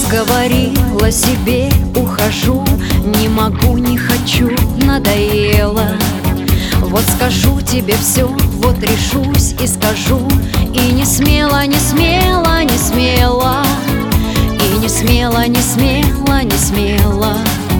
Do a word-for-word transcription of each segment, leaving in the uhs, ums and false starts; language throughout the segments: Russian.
говорила себе, ухожу, не могу, не хочу, надоело. Вот скажу тебе все, вот решусь и скажу. И не смело, не смело, не смело. И не смело, не смело, не смело.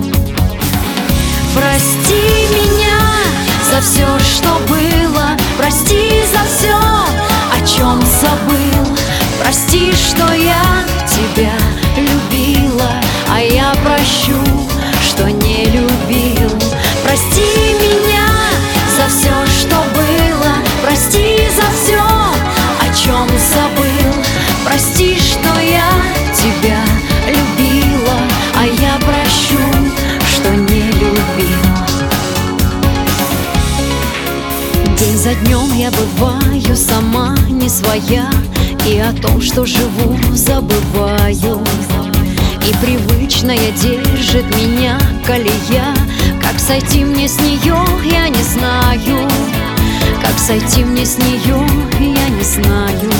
Прости меня за все, что было. Прости за все, о чем забыл. Прости, что я тебя любила, а я прощу, что не любил. Прости меня за все, что было. Прости за все, о чем забыл. Прости, что я тебя любила, а я прощу, что не любил. День за днем я бываю сама не своя, и о том, что живу, забываю. И привычная держит меня колея. Как сойти мне с нее, я не знаю. Как сойти мне с нее, я не знаю.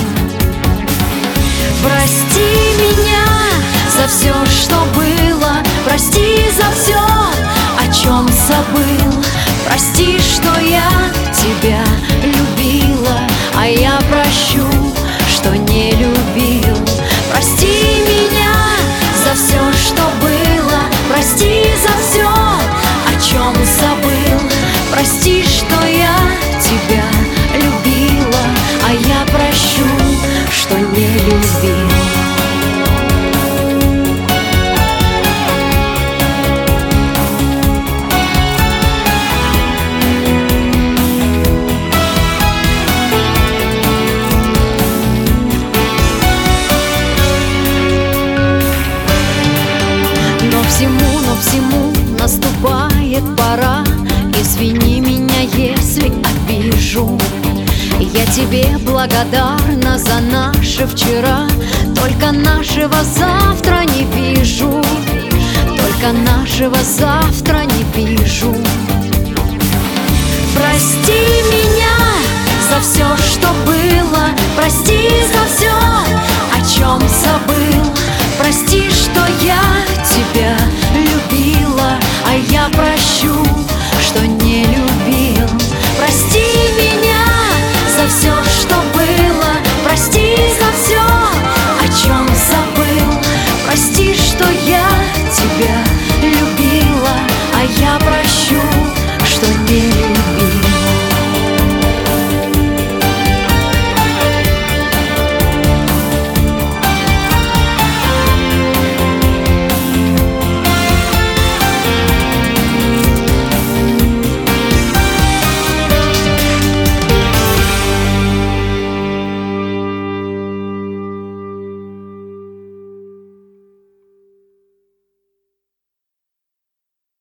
Прости меня за все, что было. Прости за все, о чем забыл. Прости, что я тебя любила, а я прощу, что не любил. Прости меня за все, что было. Прости за все, о чем забыл. Прости, что я тебя любила, а я прощу, что не любил. Всему, но всему наступает пора. Извини меня, если обижу. Я тебе благодарна за наше вчера. Только нашего завтра не вижу. Только нашего завтра не вижу. Прости меня за все, что было. Прости за все,